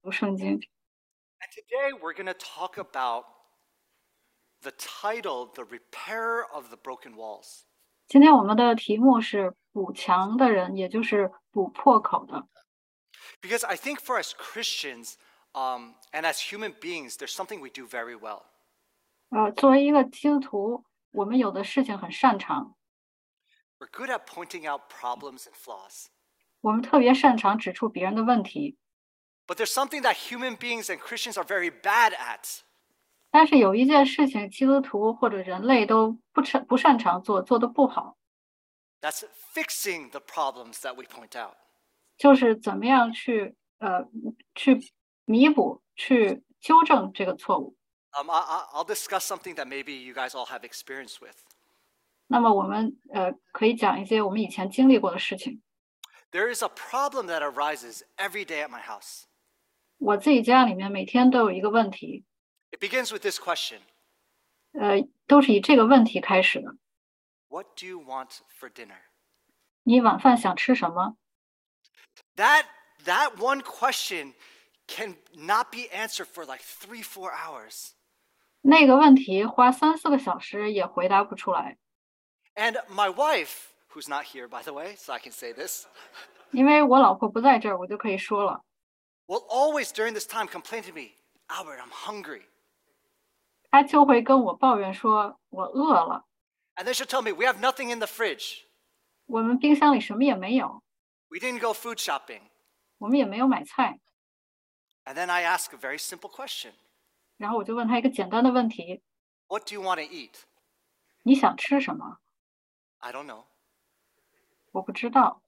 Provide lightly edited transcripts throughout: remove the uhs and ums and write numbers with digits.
圣经。 And today we're going to talk about the title, The Repairer of the Broken Walls. 今天我们的题目是补墙的人，也就是补破口的。 Because I think for us Christians and as human beings, there's something we do very well. 作为一个基督徒，我们有的事情很擅长， We're good at pointing out problems and flaws. 我们特别擅长指出别人的问题。 But there's something that human beings and Christians are very bad at. 但是有一件事情，基督徒或者人类都不擅长做，做得不好， That's fixing the problems that we point out. 就是怎么样去弥补、去纠正这个错误。 I'll discuss something that maybe you guys all have experience with. 那么我们可以讲一些我们以前经历过的事情。 There is a problem that arises every day at my house. 我自己家里面每天都有一个问题， It begins with this question. 都是以这个问题开始的。 What do you want for dinner? 你晚饭想吃什么？ That one question can not be answered for like 3-4 hours. 那个问题花3-4个小时也回答不出来。 And my wife, who's not here by the way, so I can say this, 因为我老婆不在这儿，我就可以说了。 will always during this time complain to me, Albert, I'm hungry. 她就会跟我抱怨说，我饿了， And then she'll tell me, we have nothing in the fridge. 我们冰箱里什么也没有， We didn't go food shopping. 我们也没有买菜。 And then I ask a very simple question. 然后我就问她一个简单的问题， What do you want to eat? 你想吃什么？ I don't know. 我不知道。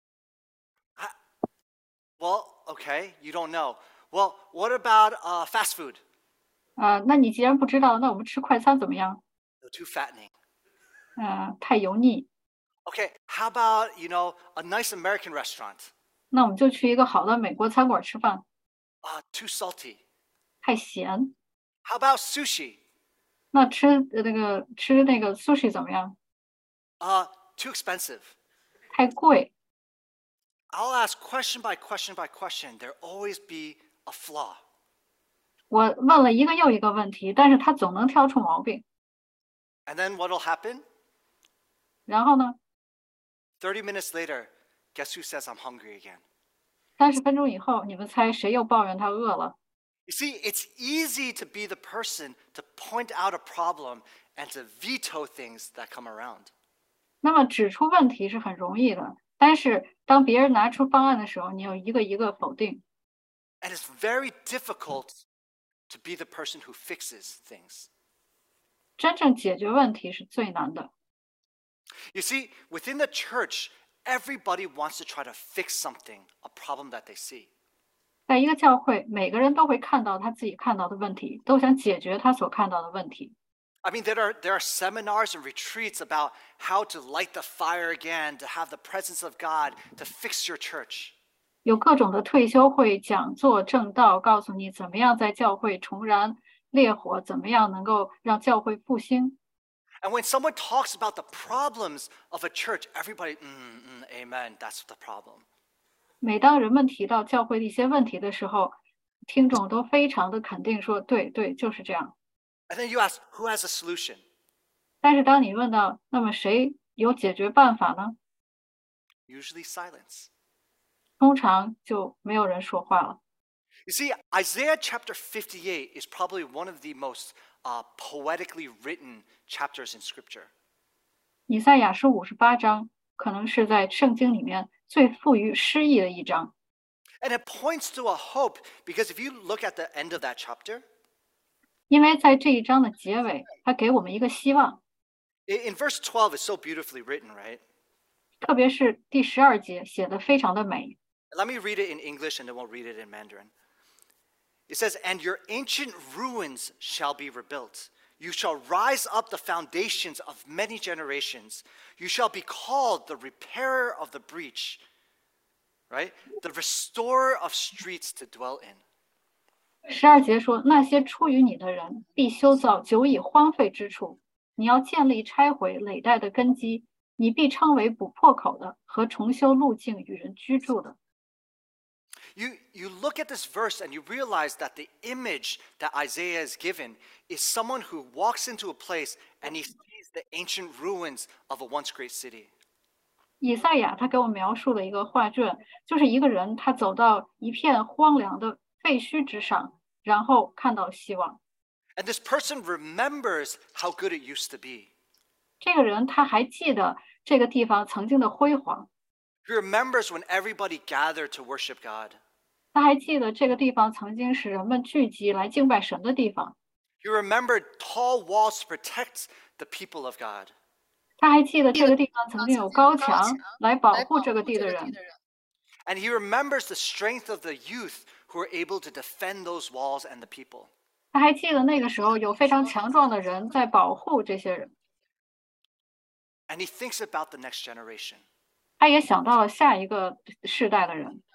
Well, okay, you don't know. Well, what about fast food? 那你既然不知道，那我们吃快餐怎么样？ They're too fattening. 太油腻。 Okay, how about, a nice American restaurant? 那我们就去一个好的美国餐馆吃饭。 Too salty. 太咸。 How about sushi? 那吃那个 sushi 怎么样？ Too expensive. 太贵。 I'll ask question by question by question. There'll always be a flaw. 我问了一个又一个问题，但是他总能挑出毛病。 And then what'll happen? 然后呢 30 minutes later, guess who says I'm hungry again? ，30分钟以后，你们猜谁又抱怨他饿了？ You see, it's easy to be the person to point out a problem and to veto things that come around. 那么指出问题是很容易的，但是当别人拿出方案的时候，你要一个一个否定。 And it's very difficult to be the person who fixes things. 真正解决问题是最难的。 You see, within the church, everybody wants to try to fix something, a problem that they see. 在一个教会，每个人都会看到他自己看到的问题，都想解决他所看到的问题。 I mean, there are seminars and retreats about how to light the fire again, to have the presence of God, to fix your church. 有各种的退休会、讲座、正道，告诉你怎么样在教会重燃烈火，怎么样能够让教会复兴。 And when someone talks about the problems of a church, everybody, amen, that's the problem. 每当人们提到教会的一些问题的时候，听众都非常的肯定说，对对，就是这样。 And then you ask, who has a solution? 但是当你问到，那么谁有解决办法呢？ Usually silence. 通常就没有人说话了。 You see, Isaiah chapter 58 is probably one of the most poetically written chapters in Scripture. 以赛亚书58章，可能是在圣经里面最富于诗意的一章。 And it points to a hope because if you look at the end of that chapter, 因为在这一章的结尾，它给我们一个希望， in verse 12, it's so beautifully written, right? 特别是第12节写的非常的美。 Let me read it in English and then we'll read it in Mandarin. It says, and your ancient ruins shall be rebuilt. You shall rise up the foundations of many generations. You shall be called the repairer of the breach, right? The restorer of streets to dwell in. 12节说，那些出于你的人必修造久已荒废之处，你要建立拆毁累代的根基，你必称为补破口的和重修路径与人居住的。 You look at this verse and you realize that the image that Isaiah is given is someone who walks into a place and he sees the ancient ruins of a once great city. 以赛亚他给我描述的一个画卷，就是一个人他走到一片荒凉的废墟之上，然后看到希望。 And this person remembers how good it used to be. 这个人他还记得这个地方曾经的辉煌， He remembers when everybody gathered to worship God. 他还记得这个地方曾经是人们聚集来敬拜神的地方， He remembered tall walls to protect the people of God. 他还记得这个地方曾经有高墙来保护这个地的人， And he remembers the strength of the youth who were able to defend those walls and the people. 他还记得那个时候有非常强壮的人在保护这些人， And he thinks about the next generation. 他也想到了下一个世代的人。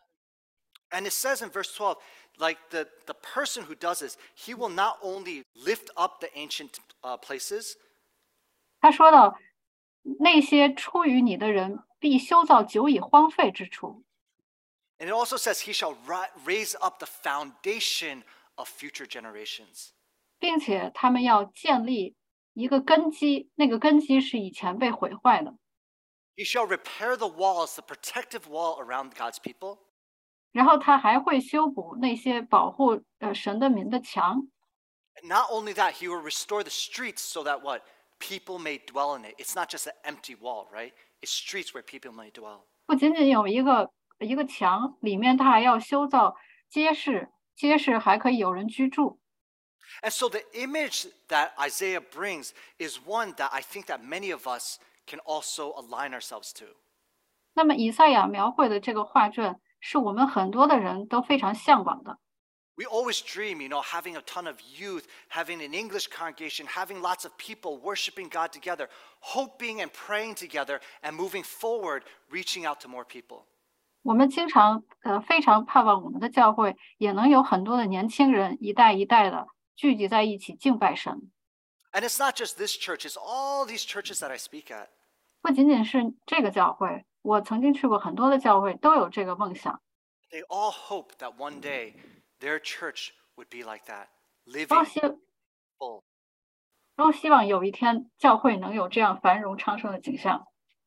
And it says in verse 12, like the person who does this, he will not only lift up the ancient places, 他说到，那些出于你的人必修造久已荒废之处， and it also says he shall raise up the foundation of future generations. 并且他们要建立一个根基，那个根基是以前被毁坏的。 He shall repair the walls, the protective wall around God's people. 然后他还会修补那些保护神的民的墙， And not only that, he will restore the streets so that what? People may dwell in it. It's not just an empty wall, right? It's streets where people may dwell. 不仅仅有一个墙，里面他还要修造街市，街市还可以有人居住。 And so the image that Isaiah brings is one that I think that many of us can also align ourselves to. 那么以赛亚描绘的这个画卷，是我们很多的人都非常向往的。 We always dream, having a ton of youth, having an English congregation, having lots of people worshiping God together, hoping and praying together, and moving forward, reaching out to more people. 我们经常非常盼望我们的教会也能有很多的年轻人一代一代的聚集在一起敬拜神。 And it's not just this church, it's all these churches that I speak at. 不仅仅是这个教会，我曾经去过很多的教会，都有这个梦想， They all hope that one day their church would be like that, 都 living 希 full. 都希望有一天教会能有这样繁荣昌盛的景象。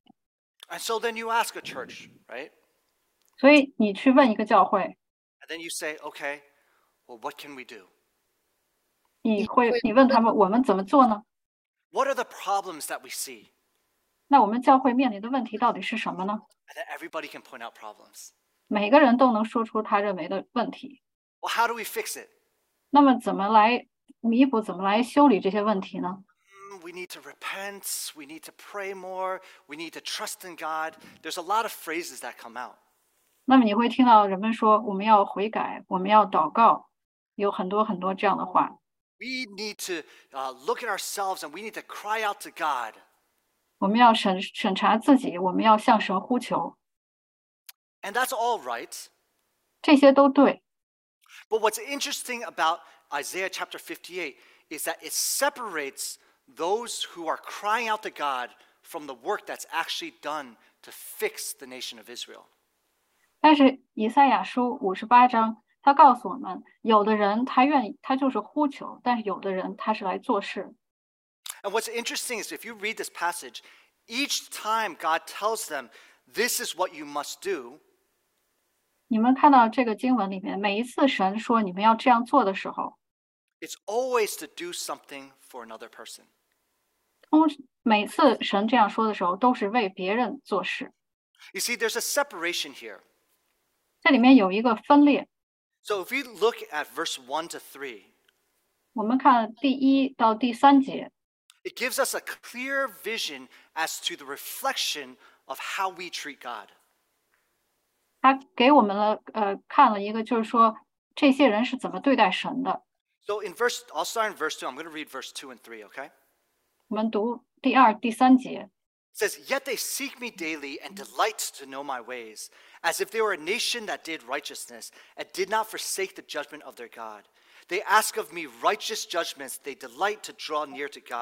And so then you ask a church, right? 所以你去问一个教会， And then you say, okay, well, what can we do? 你问他们我们怎么做呢？ What are the problems that we see? 那我们教会面临的问题到底是什么呢？ And then everybody can point out problems. 每个人都能说出他认为的问题。 Well, how do we fix it? 那么怎么来弥补、怎么来修理这些问题呢？ We need to repent. We need to pray more. We need to trust in God. There's a lot of phrases that come out. 那么你会听到人们说我们要悔改，我们要祷告，有很多很多这样的话。 We need to look at ourselves and we need to cry out to God. 我们要审查自己，我们要向神呼求， And that's all right. 这些都对。 But what's interesting about Isaiah chapter 58 is that it separates those who are crying out to God from the work that's actually done to fix the nation of Israel. 但是以赛亚书58章，他告诉我们，有的人他就是呼求，但是有的人他是来做事。 And what's interesting is if you read this passage, each time God tells them, this is what you must do, 你们看到这个经文里面，每一次神说你们要这样做的时候， it's always to do something for another person. 每次神这样说的时候，都是为别人做事。 You see, there's a separation here. 这里面有一个分裂。 So if we look at verse 1 to 3, 我们看第1到第3节， it gives us a clear vision as to the reflection of how we treat God. 他给我们看了一个，就是说这些人是怎么对待神的。 So I'll start in verse 2. I'm going to read verse 2 and 3, okay? 我们读第2、第3节。 It says, Yet they seek me daily and delight to know my ways, as if they were a nation that did righteousness and did not forsake the judgment of their God. They ask of me righteous judgments. They delight to draw near to God.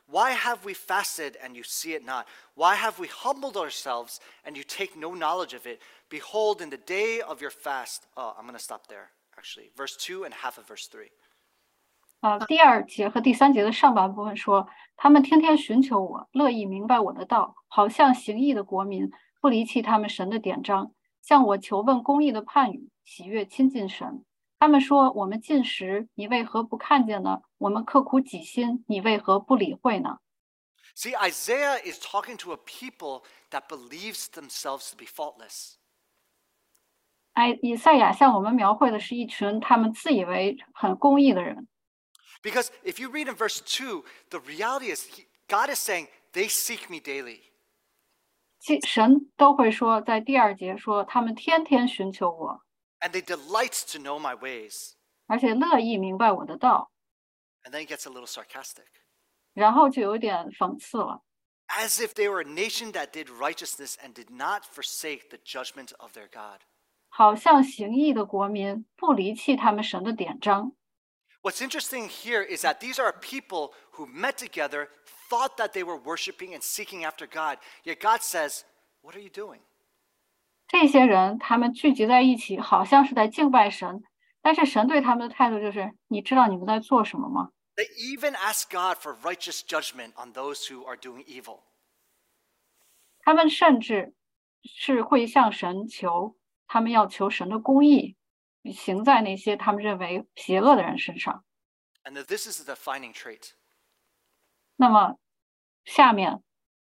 Why have we fasted and you see it not? Why have we humbled ourselves and you take no knowledge of it? Behold, in the day of your fast. Oh, I'm going to stop there, actually. Verse 2 and half of verse 3. 第二节和第三节的上半部分说，他们天天寻求我，乐意明白我的道，好像行义的国民，不离弃他们神的典章，向我求问公义的判语，喜悦亲近神。他们说：我们进食，你为何不看见呢？我们刻苦己心，你为何不理会呢？ See, Isaiah is talking to a people that believes themselves to be faultless. 以赛亚向我们描绘的是一群他们自以为很公义的人。 Because if you read in verse 2, the reality is God is saying, they seek me daily. 神都会说，在第二节说，他们天天寻求我， And they delight to know my ways. 而且乐意明白我的道。 And then he gets a little sarcastic. 然后就有点讽刺了， As if they were a nation that did righteousness and did not forsake the judgment of their God. 好像行义的国民不离弃他们神的典章。 What's interesting here is that these are people who met together, thought that they were worshiping and seeking after God. Yet God says, what are you doing? 这些人他们聚集在一起，好像是在敬拜神，但是神对他们的态度就是：你知道你们在做什么吗？ They even ask God for righteous judgment on those who are doing evil. 他们甚至是会向神求，他们要求神的公义行在那些他们认为邪恶的人身上。 And this is the defining trait. 那么下面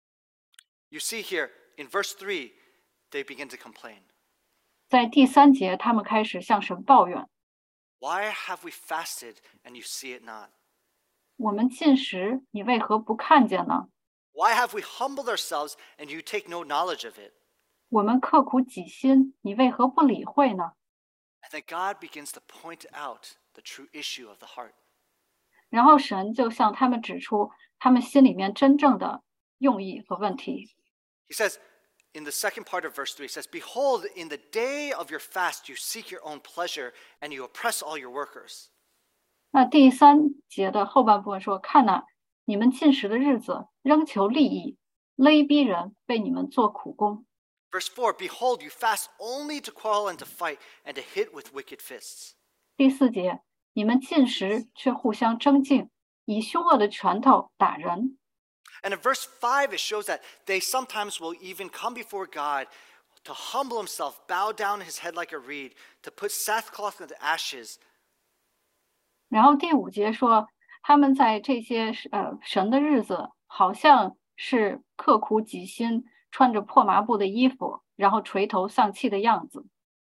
You see here in verse 3, they begin to complain. 在第三节，他们开始向神抱怨： Why have we fasted and you see it not? 我们进食，你为何不看见呢？ Why have we humbled ourselves and you take no knowledge of it? 我们刻苦己心，你为何不理会呢？ And then God begins to point out the true issue of the heart. 然后神就向他们指出他们心里面真正的用意和问题。 He says, in the second part of verse 3, he says, Behold, in the day of your fast, you seek your own pleasure and you oppress all your workers. 那第三节的后半部分说：看哪，你们进食的日子，仍求利益，勒逼人为你们做苦工。 Verse 4, Behold, you fast only to quarrel and to fight and to hit with wicked fists. 第四节，你们进食却互相争竞，以凶恶的拳头打人。 And in verse 5, it shows that they sometimes will even come before God to humble himself, bow down his head like a reed, to put sackcloth into ashes. 然后第五节说，他们在这些神的日子，好像是刻苦己心，穿着破麻布的衣服，然后垂头丧气的样子。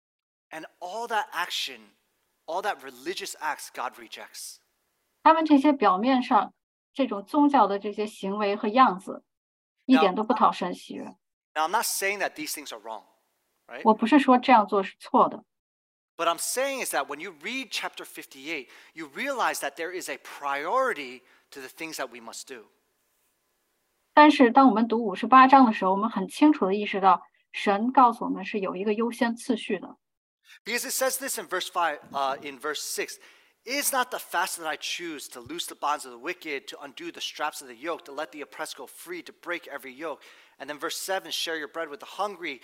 And all that action, all that religious acts, God rejects. 他们这些表面上这种宗教的这些行为和样子，一点都不讨神喜悦。 Now, I'm not saying that these things are wrong, right? 我不是说这样做是错的， What I'm saying is that when you read chapter 58, you realize that there is a priority to the things that we must do. 但是当我们读58章的时候，我们很清楚的意识到，神告诉我们是有一个优先次序的。 Because it says this in verse 5, in verse 6, Is not the fast that I choose to loose the bonds of the wicked, to undo the straps of the yoke, to let the oppressed go free, to break every yoke? And then verse 7, share your bread with the hungry,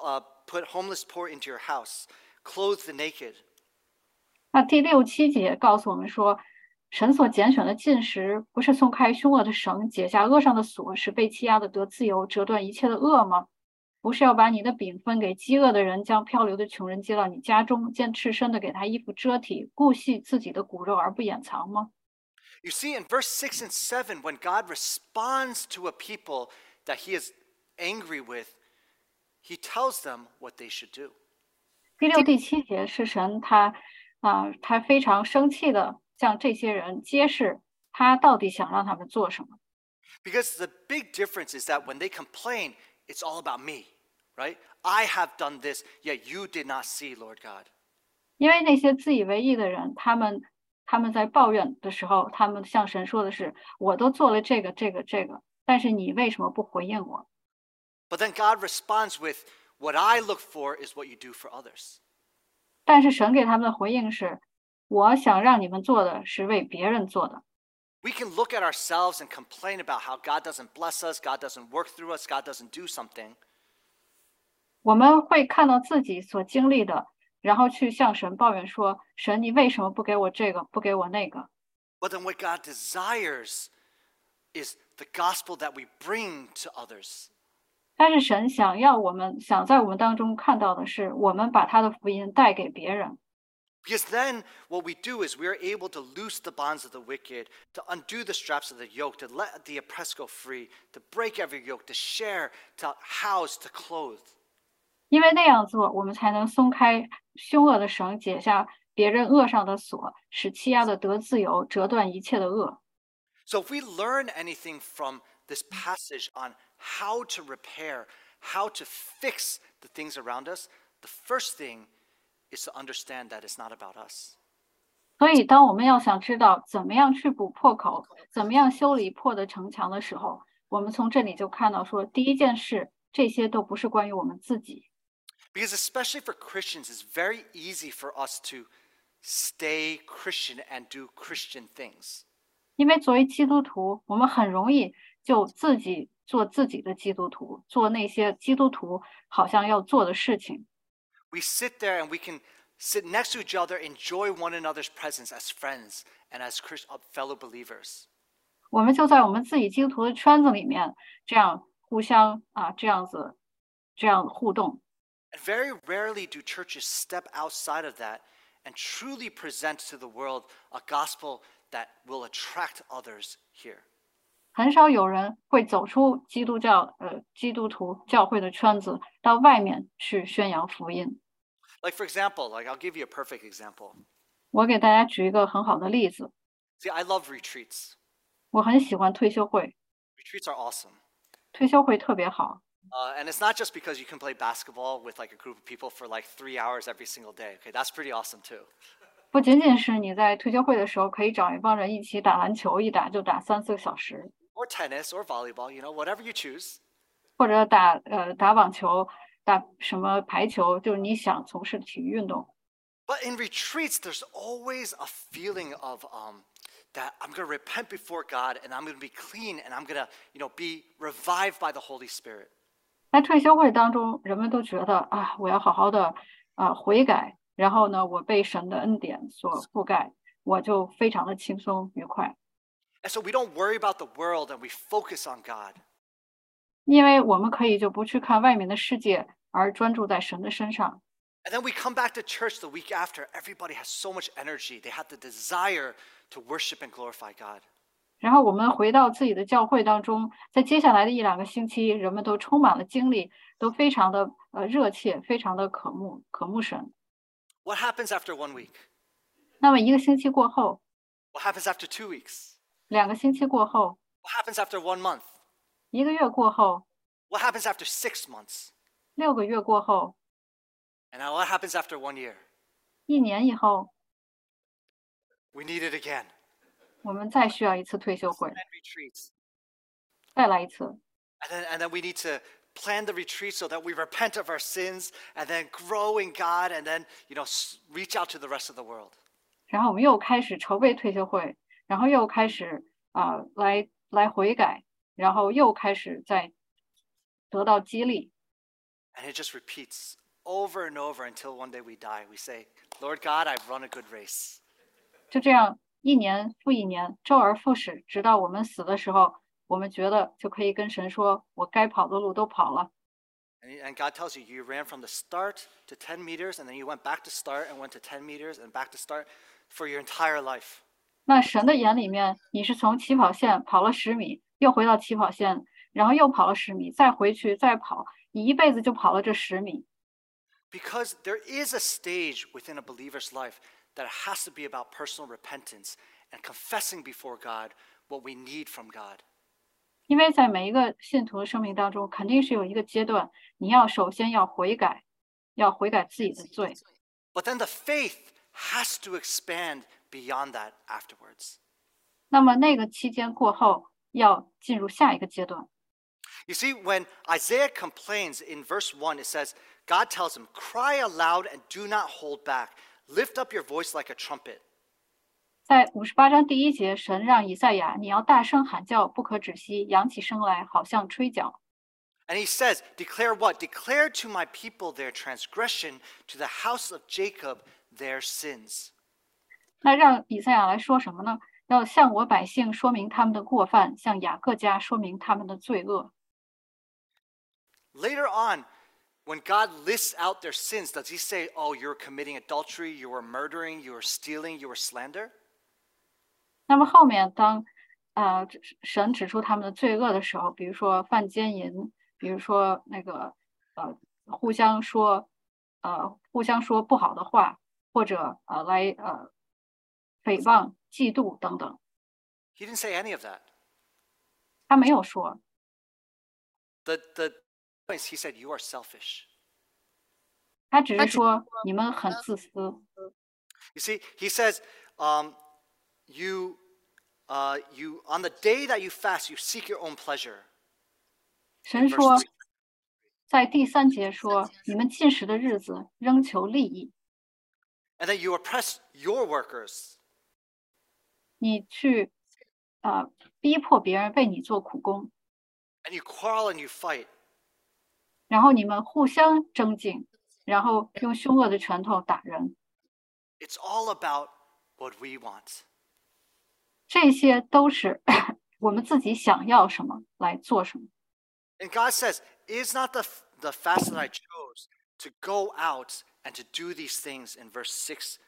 put homeless poor into your house, clothe the naked. 那第6、7节告诉我们说，神所拣选的进食，不是松开凶恶的绳，解下额上的锁，使被欺压的得自由，折断一切的恶吗？不是要把你的饼分给饥饿的人，将漂流的穷人接到你家中，见赤身的给他衣服遮体，顾惜自己的骨肉而不掩藏吗？ You see, in verse 6 and 7, when God responds to a people that he is angry with, he tells them what they should do. 第6、第7节是神他非常生气的向这些人揭示他到底想让他们做什么。 Because the big difference is that when they complain, it's all about me, right? I have done this, yet you did not see, Lord God. 因为那些自以为义的人，他们在抱怨的时候，他们向神说的是：我都做了这个，但是你为什么不回应我？ But then God responds with, what I look for is what you do for others. 但是神给他们的回应是：我想让你们做的是为别人做的。 We can look at ourselves and complain about how God doesn't bless us, God doesn't work through us, God doesn't do something. 我们会看到自己所经历的，然后去向神抱怨说：神，你为什么不给我这个，不给我那个？ But then what God desires is the gospel that we bring to others. 但是神想在我们当中看到的是，我们把他的福音带给别人。 Because then what we do is we are able to loose the bonds of the wicked, to undo the straps of the yoke, to let the oppressed go free, to break every yoke, to share, to house, to clothe. 因为那样做，我们才能松开凶恶的绳，解下别人恶上的锁，使欺压的得自由，折断一切的恶。 So if we learn anything from this passage on how to repair, how to fix the things around us, the first thing is to understand that it's not about us. 所以，当我们要想知道怎么样去补破口，怎么样修理破的城墙的时候，我们从这里就看到说，第一件事，这些都不是关于我们自己。 Because especially for Christians, it's very easy for us to stay Christian and do Christian things. 因为作为基督徒，我们很容易就自己做自己的基督徒，做那些基督徒好像要做的事情。 We sit there and we can sit next to each other, enjoy one another's presence as friends and as fellow believers. 我们就在我们自己基督徒的圈子里面，这样互相这样互动。 And very rarely do churches step outside of that and truly present to the world a gospel that will attract others here. 很少有人会走出基督徒教会的圈子，到外面去宣扬福音。 Like for example, I'll give you a perfect example. 我给大家举一个很好的例子， See, I love retreats. 我很喜欢退休会， Retreats are awesome. 退休会特别好。 And it's not just because you can play basketball with like a group of people for like 3 hours every single day. Okay, that's pretty awesome too. 不仅仅是你在退休会的时候可以找一帮人一起打篮球，一打就打3、4个小时， Or tennis or volleyball, whatever you choose. 或者打网球、打什么排球，就是你想从事体育运动。 But in retreats, there's always a feeling of that I'm going to repent before God and I'm going to be clean and I'm going to, be revived by the Holy Spirit. 在退休会当中，人们都觉得啊，我要好好的悔改，然后呢，我被神的恩典所覆盖，我就非常的轻松愉快。 And so we don't worry about the world and we focus on God. 因为我们可以就不去看外面的世界，而专注在神的身上。 And then we come back to church the week after. Everybody has so much energy. They have the desire to worship and glorify God. 然后我们回到自己的教会当中，在接下来的1、2个星期，人们都充满了精力，都非常的热切，非常的渴慕神。 What happens after 1 week? 那么1个星期过后， What happens after 2 weeks? 2个星期过后， What happens after 1 month? 1个月过后， What happens after 6 months? 6个月过后， And now what happens after 1 year? 1年以后， We need it again. 我们再需要一次退休会， And retreats. 再来一次。 And then we need to plan the retreat so that we repent of our sins and then grow in God and then, reach out to the rest of the world. 然后我们又开始筹备退休会，然后又开始来悔改，然后又开始再得到激励。 And it just repeats over and over until one day we die. We say, Lord God, I've run a good race. 就这样1年复1年，周而复始，直到我们死的时候，我们觉得就可以跟神说：“我该跑的路都跑了。” And God tells you, you ran from the start to 10 meters, and then you went back to start and went to 10 meters and back to start for your entire life. 那神的眼里面，你是从起跑线跑了10米，又回到起跑线，然后又跑了10米，再回去再跑，你一辈子就跑了这10米。 Because there is a stage within a believer's life that it has to be about personal repentance and confessing before God what we need from God. 因为在每一个信徒的生命当中，肯定是有一个阶段，你要首先要悔改，要悔改自己的罪。 But then the faith has to expand beyond that afterwards. 那么那个期间过后，要进入下一个阶段。 You see, when Isaiah complains in verse 1, it says, God tells him, cry aloud and do not hold back. Lift up your voice like a trumpet. 在58章第1节，神让以赛亚，你要大声喊叫，不可止息，扬起声来，好像吹角。 And he says, declare what? Declare to my people their transgression, to the house of Jacob their sins. 那让以赛亚来说什么呢？要向我百姓说明他们的过犯，向雅各家说明他们的罪恶。 Later on, when God lists out their sins, does he say, oh, you're committing adultery, you were murdering, you were stealing, you were slander? 那么后面当神指出他们的罪恶的时候，比如说犯奸淫，比如说那个互相说不好的话，或者来诽谤、嫉妒等等， He didn't say any of that. 他没有说， The point is, he said, you are selfish. 他只是说你们很自私。 You see, he says, you on the day that you fast, you seek your own pleasure. 神说，在第3节说，你们禁食的日子仍求利益， And then you oppress your workers. 你去逼迫别人为你做苦工， And you quarrel and you fight. 然后你们互相争竞，然后用凶恶的拳头打人， It's all about what we want. 这些都是我们自己想要什么来做什么。 And God says, is not the fast that I chose to go out and to do these things in verse 6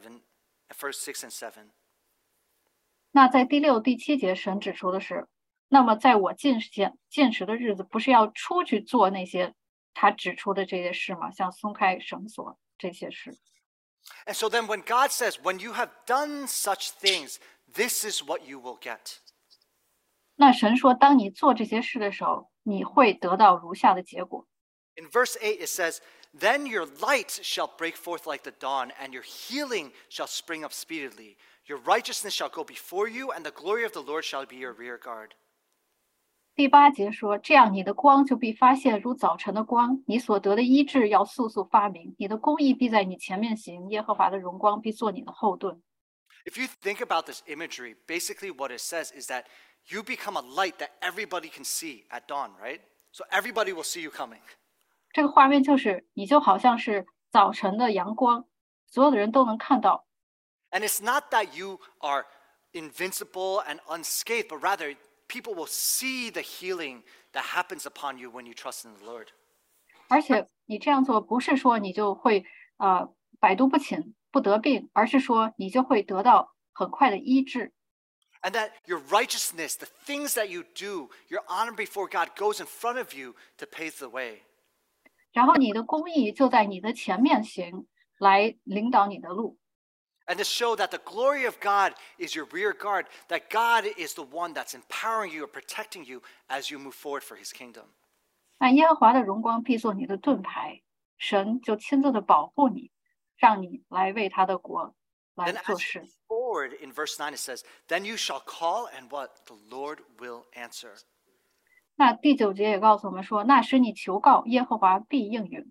and 7. 那在第6、第7节，神指出的是，那么在我禁食的日子，不是要出去做那些他指出的这些事吗？像松开绳索这些事。 And so then when God says, when you have done such things, this is what you will get. 那神说，当你做这些事的时候，你会得到如下的结果。 In verse 8 it says, then your light shall break forth like the dawn, and your healing shall spring up speedily. Your righteousness shall go before you, and the glory of the Lord shall be your rear guard. 第8节说，这样你的光就必发现如早晨的光，你所得的医治要速速发明，你的公义必在你前面行，耶和华的荣光必做你的后盾。 If you think about this imagery, basically what it says is that you become a light that everybody can see at dawn, right? So everybody will see you coming. 这个画面就是你就好像是早晨的阳光，所有的人都能看到。 And it's not that you are invincible and unscathed, but rather people will see the healing that happens upon you when you trust in the Lord. 而且你这样做不是说你就会百毒不侵、不得病，而是说你就会得到很快的医治。 And that your righteousness, the things that you do, your honor before God goes in front of you to pave the way. 然后你的公义就在你的前面行，来领导你的路。 And to show that the glory of God is your rear guard, that God is the one that's empowering you or protecting you as you move forward for his kingdom. 那耶和华的荣光必做你的盾牌，神就亲自的保护你，让你来为他的国来 Then 做 as you 事。 move forward in verse 9 it says, then you shall call and what? The Lord will answer. 那第9节也告诉我们说，那时你求告，耶和华必应允。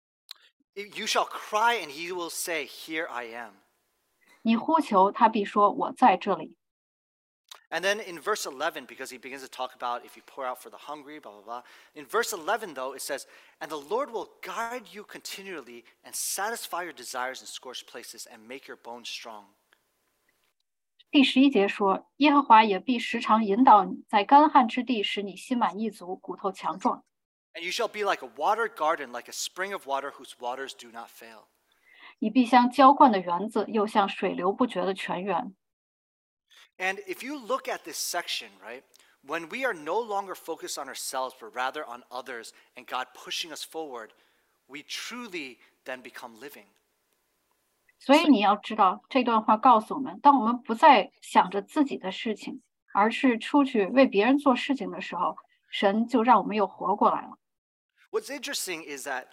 You shall cry and he will say, here I am. 你呼求，他必说：“我在这里。” And then in verse 11, because he begins to talk about if you pour out for the hungry, blah, blah, blah. In verse 11, though, it says, and the Lord will guide you continually and satisfy your desires in scorched places and make your bones strong. 第11节说：“耶和华也必时常引导你，在干旱之地，使你心满意足，骨头强壮。” And you shall be like a watered garden, like a spring of water whose waters do not fail. 你必像浇灌的园子，又像水流不绝的泉源。 And if you look at this section, right, when we are no longer focused on ourselves, but rather on others and God pushing us forward, we truly then become living. 所以你要知道，这段话告诉我们：当我们不再想着自己的事情，而是出去为别人做事情的时候，神就让我们又活过来了。 What's interesting is that,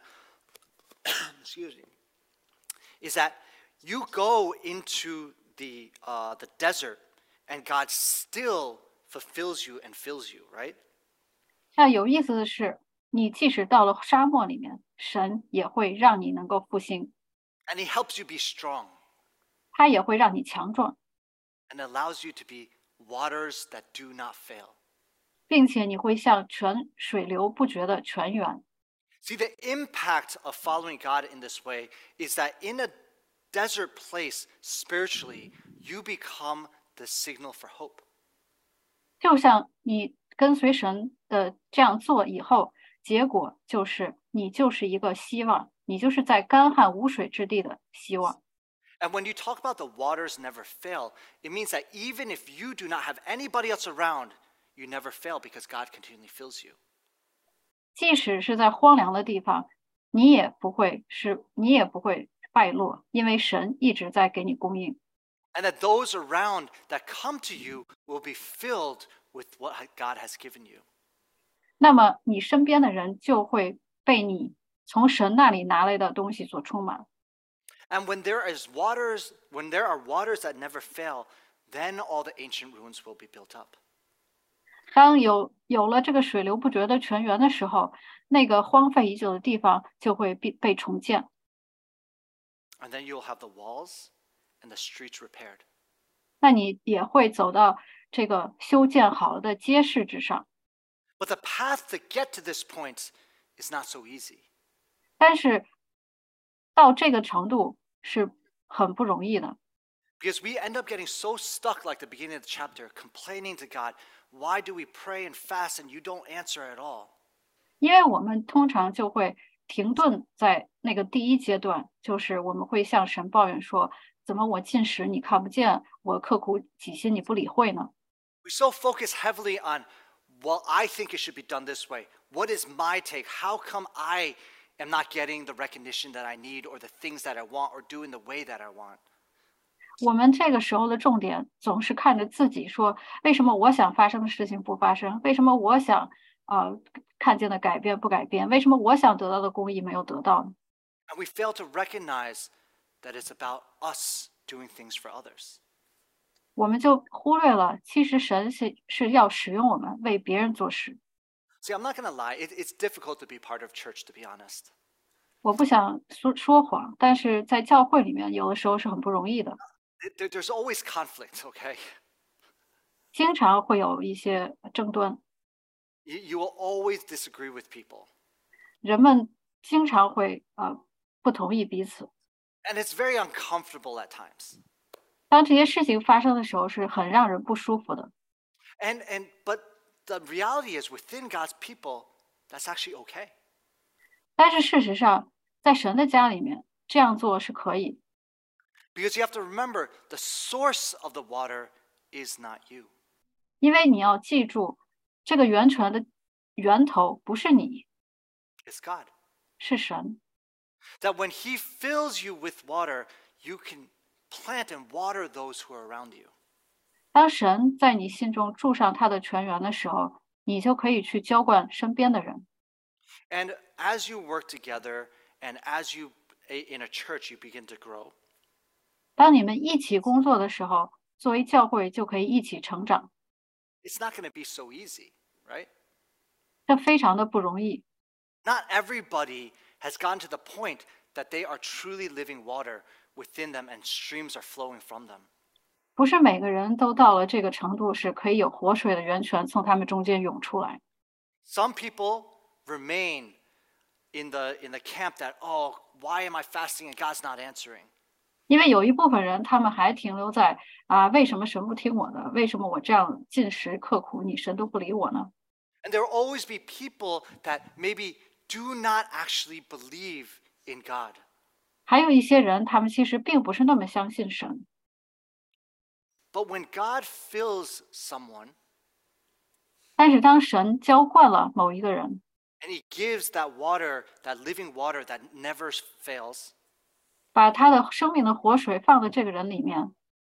excuse me, is that you go into the desert and God still fulfills you and fills you, right? 那有意思的是，你即使到了沙漠里面，神也会让你能够复兴， And he helps you be strong. 他也会让你强壮。 and allows you to be waters that do not fail. 并且你会像水流不绝的泉源。 See, the impact of following God in this way is that in a desert place, spiritually, you become the signal for hope. 就像你跟随神的这样做以后，结果就是你就是一个希望，你就是在干旱无水之地的希望。 And when you talk about the waters never fail, it means that even if you do not have anybody else around, you never fail because God continually fills you. 即使是在荒凉的地方，你也不会败落，因为神一直在给你供应。 And that those around that come to you will be filled with what God has given you. 那么你身边的人就会被你从神那里拿来的东西所充满。 And when there are waters that never fail, then all the ancient ruins will be built up. 当有了这个水流不绝的泉源的时候，那个荒废已久的地方就会被重建。 And then you'll have the walls and the streets repaired. 那你也会走到这个修建好了的街市之上。 But the path to get to this point is not so easy. 但是到这个程度是很不容易的。 Because we end up getting so stuck, like the beginning of the chapter, complaining to God, why do we pray and fast and you don't answer at all? 因为我们通常就会停顿在那个第一阶段，就是我们会向神抱怨说，怎么我进食你看不见，我刻苦己心你不理会呢？ We so focus heavily on, well, I think it should be done this way. What is my take? How come I am not getting the recognition that I need or the things that I want or doing the way that I want? 我们这个时候的重点总是看着自己说，为什么我想发生的事情不发生？为什么我想看见的改变不改变？为什么我想得到的公义没有得到呢？ And we fail to recognize that it's about us doing things for others. 我们就忽略了，其实神是要使用我们为别人做事。 See, I'm not going to lie. It's difficult to be part of church, to be honest. 我不想说谎，但是在教会里面，有的时候是很不容易的， There's always conflict, okay? 经常会有一些争端， You will always disagree with people. 人们经常会不同意彼此。 And it's very uncomfortable at times. 当这些事情发生的时候，是很让人不舒服的。 But the reality is within God's people, that's actually okay. 但是事实上，在神的家里面，这样做是可以， Because you have to remember the source of the water is not you. 因为你要记住，这个源泉的源头不是你， It's God. 是神。 That when He fills you with water, you can plant and water those who are around you. 当神在你心中注上他的泉源的时候，你就可以去浇灌身边的人。 And as you work together and as you, in a church, you begin to grow, 当你们一起工作的时候，作为教会就可以一起成长， it's not going to be so easy, right? 这非常的不容易。 Not everybody has gotten to the point that they are truly living water within them and streams are flowing from them. 不是每个人都到了这个程度，是可以有活水的源泉从他们中间涌出来。 Some people remain in the camp that, oh, why am I fasting and God's not answering? 因为有一部分人，他们还停留在为什么神不听我的？为什么我这样进食刻苦，你神都不理我呢？ And there will always be people that maybe do not actually believe in God. 还有一些人，他们其实并不是那么相信神。 But when God fills someone 但是当神浇灌了某一个人， and He gives that water, that living water that never fails, 把他的生命的活水放在这个人里面，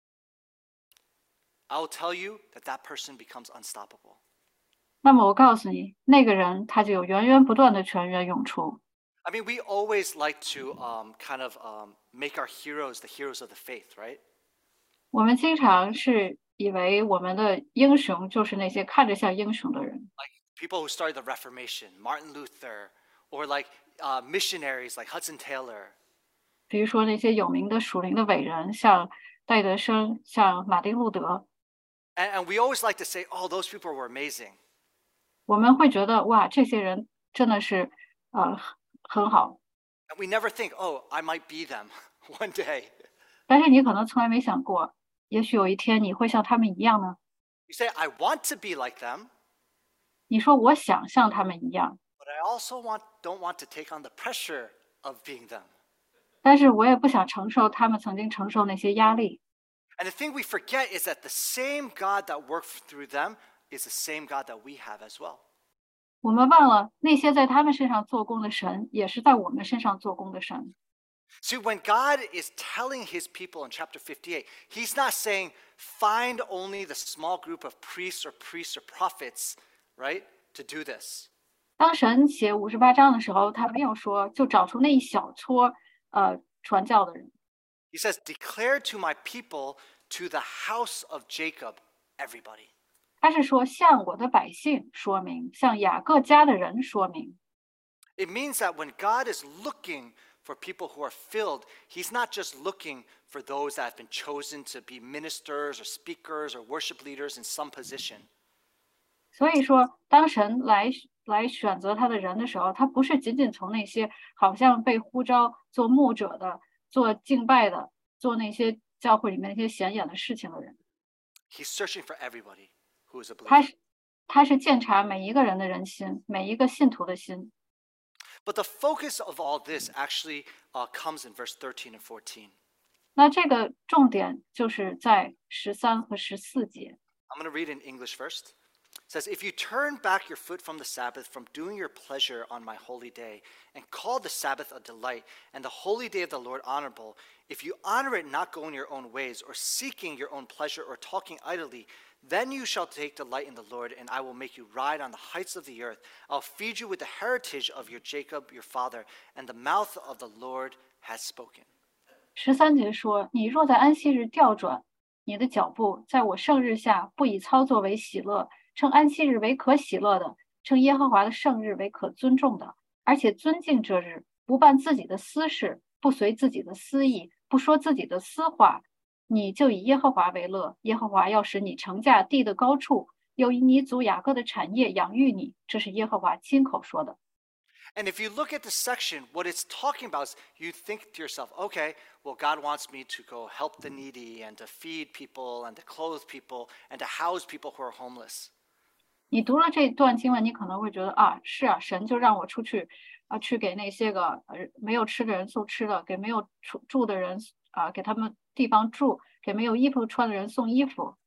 I will tell you that that person becomes unstoppable. 那么我告诉你，那个人他就有源源不断的泉源涌出。 I mean, we always like to make our heroes the heroes of the faith, right? 我们经常是以为我们的英雄就是那些看着像英雄的人， Like people who started the Reformation, Martin Luther, or like missionaries like Hudson Taylor. 比如说那些有名的属灵的伟人，像戴德生，像马丁路德， And we always like to say, oh, those people were amazing. 我们会觉得哇，这些人真的是很好。 And we never think, oh, I might be them one day. 但是你可能从来没想过，也许有一天你会像他们一样呢。 You say, I want to be like them, 你说我想像他们一样， but I also don't want to take on the pressure of being them. 但是我也不想承受他们曾经承受那些压力。 And the thing we forget is that the same God that worked through them is the same God that we have as well. 我们忘了那些在他们身上做工的神，也是在我们身上做工的神。 See, when God is telling his people in chapter 58, he's not saying, find only the small group of priests or prophets, right, to do this. 当神写58章的时候，他没有说就找出那一小撮传教的人， He says, declare to my people, to the house of Jacob, everybody. 他是说向我的百姓说明，向雅各家的人说明。 It means that when God is looking for people who are filled, he's not just looking for those that have been chosen to be ministers or speakers or worship leaders in some position. 所以说，当神来选择他的人的时候，他不是仅仅从那些好像被呼召做牧者的、做敬拜的、做那些教会里面那些显眼的事情的人， He's searching for everybody who is a believer. 他是鉴察每一个人的人心，每一个信徒的心。 But the focus of all this actually comes in verse 13 and 14. 那这个重点就是在13和14节。 I'm going to read in English first. It says, if you turn back your foot from the Sabbath, from doing your pleasure on my holy day, and call the Sabbath a delight, and the holy day of the Lord honorable, if you honor it not going your own ways, or seeking your own pleasure, or talking idly, then you shall take delight in the Lord, and I will make you ride on the heights of the earth. I'll feed you with the heritage of your Jacob, your father, and the mouth of the Lord has spoken. 13节说：“你若在安息日调转你的脚步，在我圣日下不以操作为喜乐，称安息日为可喜乐的，称耶和华的圣日为可尊重的，而且尊敬这日，不办自己的私事，不随自己的私意，不说自己的私话，你就以耶和华为乐。耶和华要使你乘驾地的高处，又以你祖雅各的产业养育你。”这是耶和华亲口说的。 And if you look at the section, what it's talking about is you think to yourself, okay, well, God wants me to go help the needy and to feed people and to clothe people and to house people who are homeless. 你读了这段经文，你可能会觉得啊，是啊，神就让我出去去给那些个没有吃的人送吃的，给没有住的人给他们地方住，给没有衣服穿的人送衣服。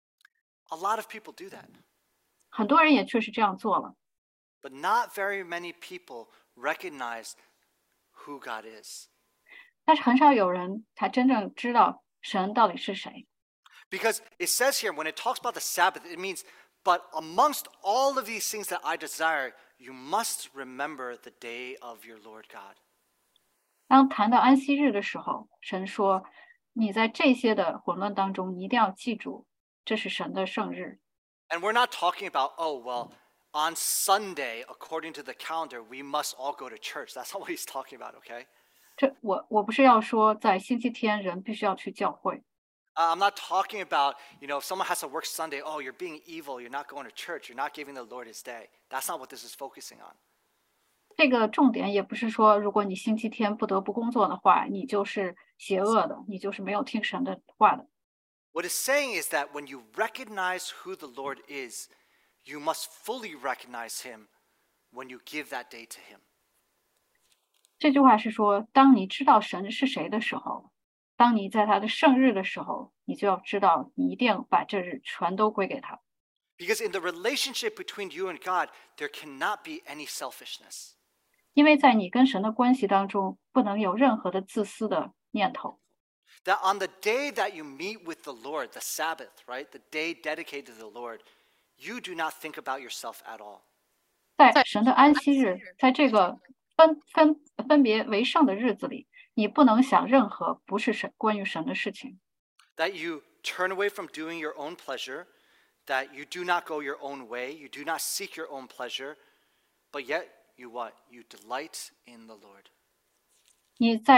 A lot of people do that, 很多人也确实这样做了， but not very many people recognize who God is. 但是很少有人才真正知道神到底是谁。 Because it says here, when it talks about the Sabbath, it means, but amongst all of these things that I desire, you must remember the day of your Lord God. 当谈到安息日的时候，神说：“你在这些的混乱当中，你一定要记住，这是神的圣日。” And we're not talking about, oh, well, on Sunday, according to the calendar, we must all go to church. That's not what he's talking about, okay? 我不是要说在星期天人必须要去教会， I'm not talking about, if someone has to work Sunday, oh, you're being evil, you're not going to church, you're not giving the Lord his day. That's not what this is focusing on. 这个重点也不是说，如果你星期天不得不工作的话，你就是邪恶的，你就是没有听神的话的。 What it's saying is that when you recognize who the Lord is, you must fully recognize him when you give that day to him. 这句话是说，当你知道神是谁的时候，当你在他的圣日的时候，你就要知道，你一定把这日全都归给他。 Because in the relationship between you and God, there cannot be any selfishness. 因为在你跟神的关系当中，不能有任何的自私的念头。 That on the day that you meet with the Lord, the Sabbath, right, the day dedicated to the Lord, you do not think about yourself at all. 在神的安息日，在这个分别为圣的日子里，你不能想任何不是关于神的事情。 That you turn away from doing your own pleasure, that you do not go your own way, you do not seek your own pleasure, but yet you what? You delight in the Lord. 你在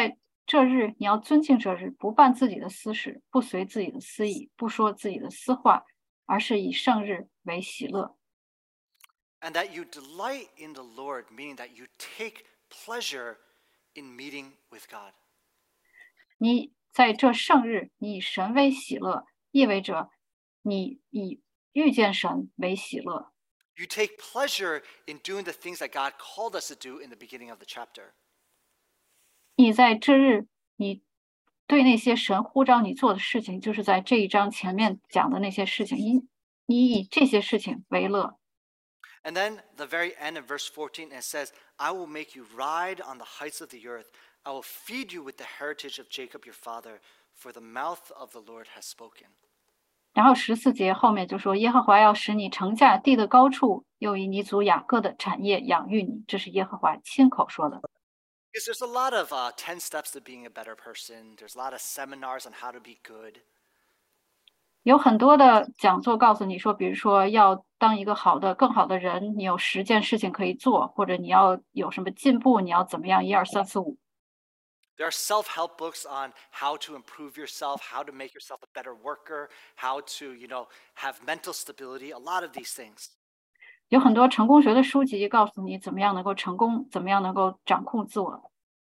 这日你要尊敬这日，不办自己的私事，不随自己的私意，不说自己的私话，而是以圣日为喜乐。 And that you delight in the Lord, meaning that you take pleasure in meeting with God. 你在这圣日，你以神为喜乐，意味着你以遇见神为喜乐。 You take pleasure in doing the things that God called us to do in the beginning of the chapter. 你在这日，你对那些神呼召你做的事情，就是在这一章前面讲的那些事情，你以这些事情为乐。 And then the very end of verse 14, it says, I will make you ride on the heights of the earth. I will feed you with the heritage of Jacob your father, for the mouth of the Lord has spoken. 然后14节后面就说，耶和华要使你乘驾地的高处，又以你祖雅各的产业养育你，这是耶和华亲口说的。 Because there's a lot of 10 steps to being a better person. There's a lot of seminars on how to be good. 有很多的讲座告诉你说，比如说要当一个好的、更好的人，你有10件事情可以做，或者你要有什么进步，你要怎么样，1、2、3、4、5。 There are self-help books on how to improve yourself, how to make yourself a better worker, how to, have mental stability, a lot of these things. 有很多成功学的书籍告诉你怎么样能够成功，怎么样能够掌控自我。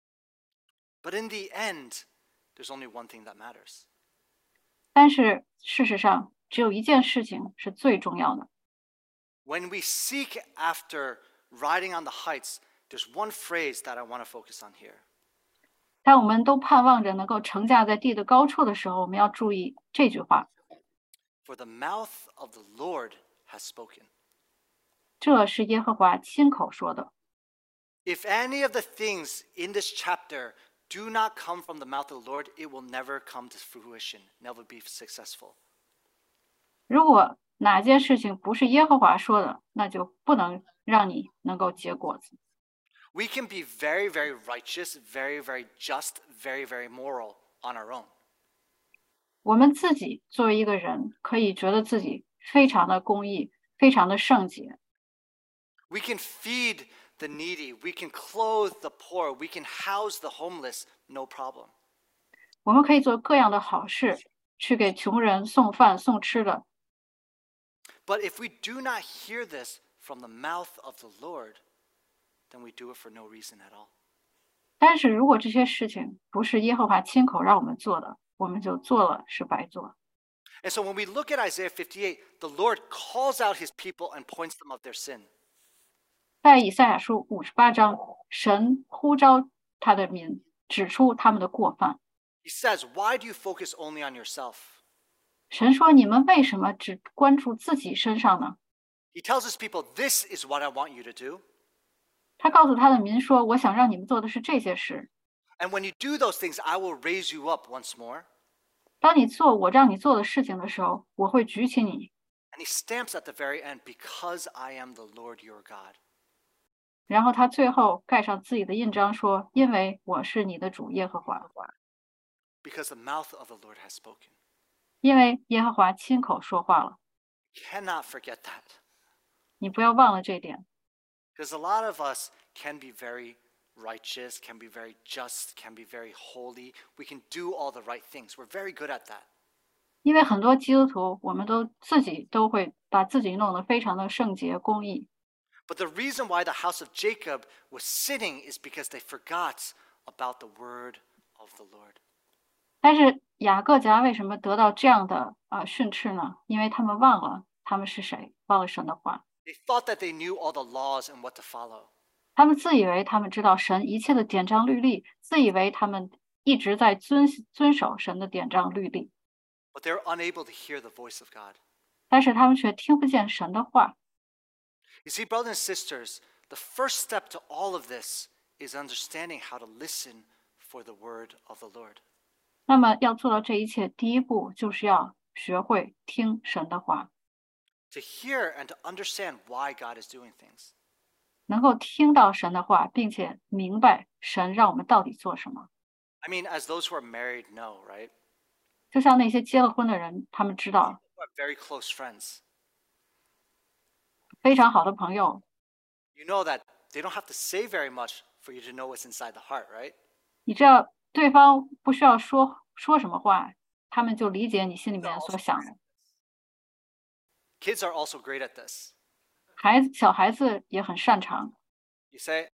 But in the end, there's only one thing that matters. 但是事实上，只有一件事情是最重要的。 When we seek after riding on the heights, there's one phrase that I want to focus on here. 当我们都盼望着能够乘驾在地的高处的时候，我们要注意这句话： For the mouth of the Lord has spoken. 这是耶和华亲口说的。 If any of the things in this chapter do not come from the mouth of the Lord, it will never come to fruition, never be successful. 如果哪件事情不是耶和华说的，那就不能让你能够结果子。 We can be very, very righteous, very, very just, very, very moral on our own. 我们自己作为一个人，可以觉得自己非常的公义，非常的圣洁。 We can feed the needy, we can clothe the poor, we can house the homeless, no problem. 我们可以做各样的好事，去给穷人送饭送吃的。 But if we do not hear this from the mouth of the Lord, then we do it for no reason at all. 但是如果这些事情不是耶和华亲口让我们做的，我们就做了是白做。 And so when we look at Isaiah 58, the Lord calls out his people and points them of their sin. 在以赛亚书58章，神呼召他的民，指出他们的过犯。 He says, Why do you focus only on yourself? 神说：“你们为什么只关注自己身上呢？” He tells his people, This is what I want you to do. 他告诉他的民说：“我想让你们做的是这些事。 And when you do those things, I will raise you up once more. 当你做我让你做的事情的时候，我会举起你。” And he stamps at the very end, Because I am the Lord your God. 然后他最后盖上自己的印章说：“因为我是你的主耶和华。” Because the mouth of the Lord has spoken. 因为耶和华亲口说话了。 Cannot forget that. 你不要忘了这点。 Because a lot of us can be very righteous, can be very just, can be very holy. We can do all the right things. We're very good at that. 因为很多基督徒，我们自己都会把自己弄得非常的圣洁公义。 But the reason why the house of Jacob was sinning is because they forgot about the word of the Lord. 但是雅各家为什么得到这样的训斥呢？因为他们忘了他们是谁，忘了神的话。 They thought that they knew all the laws and what to follow. 他们自以为他们知道神一切的典章律例，自以为他们一直在遵守神的典章律例， But they're unable to hear the voice of God. 但是他们却听不见神的话。 You see, brothers and sisters, the first step to all of this is understanding how to listen for the word of the Lord. 那么要做到这一切，第一步就是要学会听神的话， To hear and to understand why God is doing things. 能够听到神的话，并且明白神让我们到底做什么。 I mean, as those who are married know, right? 就像那些结了婚的人，他们知道 Who are very close friends. 非常好的朋友， You know that they don't have to say very much for you to know what's inside the heart, right? 你知道对方不需要说什么话，他们就理解你心里 Kids are 面所 also 想 great 的。 at this. Kids are also great at this. 小孩子也很擅长， You say,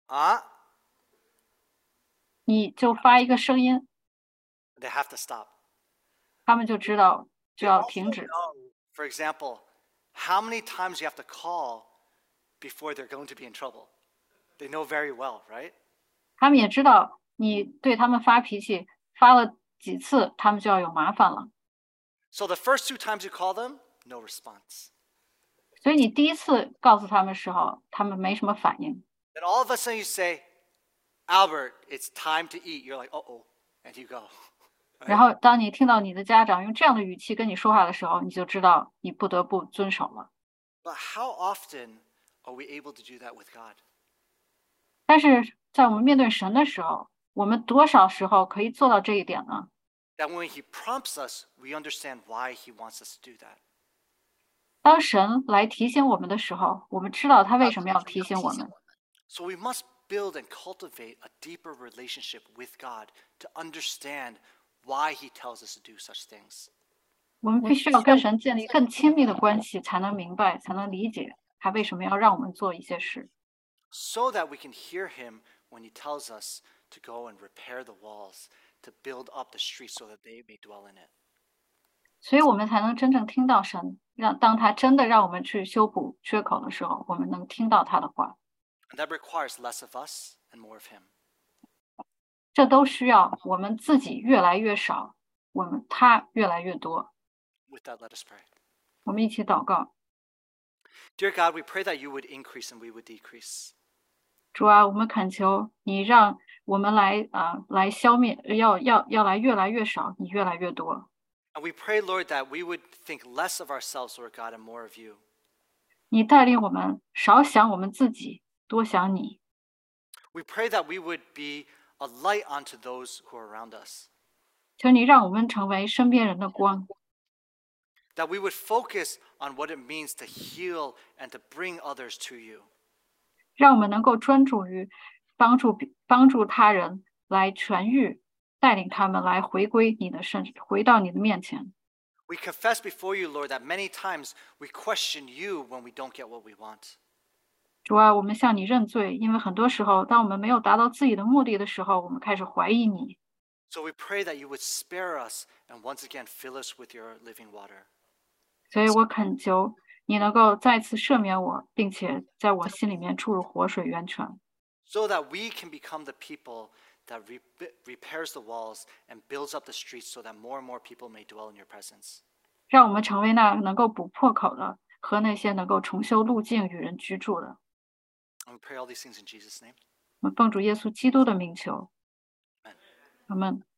你就发一个声音， they have to stop. 他们就知道就 They 要 also 停止。 know, for example, how many times you have to call before they're going to be in trouble. They know very well, right? 他们也知道你对他们发脾气，发了几次，他们就要有麻烦了。 So the first 2 times you call them, no response. 所以你第一次告诉他们的时候，他们没什么反应。 Then all of a sudden you say, Albert, it's time to eat. You're like, uh-oh, and you go. 然后当你听到你的家长用这样的语气跟你说话的时候，你就知道你不得不遵守了。 But how often are we able to do that with God? 但是在我们面对神的时候，我们多少时候可以做到这一点呢？ That when he prompts us, we understand why he wants us to do that. 当神来提醒我们的时候，我们知道他为什么要提醒我们。 So we must build and cultivate a deeper relationship with God to understand why he tells us to do such things. 我们必须要跟神建立更亲密的关系，才能明白，才能理解他为什么要让我们做一些事。 So that we can hear him when he tells us to go and repair the walls, to build up the streets so that they may dwell in it. 所以我们才能真正听到神，当他真的让我们去修补缺口的时候，我们能听到他的话。 And that requires less of us and more of him. 这都需要我们自己越来越少，他越来越多。 With that, let us pray. 我们一起祷告。 Dear God, we pray that you would increase and we would decrease. 主啊，我们恳求你让我们来消灭，要来越来越少，你越来越多。 And we pray, Lord, that we would think less of ourselves, Lord God, and more of you. 你带领我们少想我们自己，多想你。 We pray that we would be a light unto those who are around us. 求你让我们成为身边人的光， That we would focus on what it means to heal and to bring others to you. 让我们能够专注于帮助他人来痊愈，带领他们来回到你的面前。 We confess before you, Lord, that many times we question you when we don't get what we want. 主啊，我们向你认罪，因为很多时候，当我们没有达到自己的目的的时候，我们开始怀疑你。 So we pray that you would spare us and once again fill us with your living water. 所以我恳求你能够再次赦免我，并且在我心里面注入活水源泉， So that we can become the people that repairs the walls and builds up the streets so that more and more people may dwell in your presence. 让我们成为那能够补破口的和那些能够重修路径与人居住的。 And we pray all these things in Jesus' name. 我们奉主耶稣基督的名求， Amen. 阿门。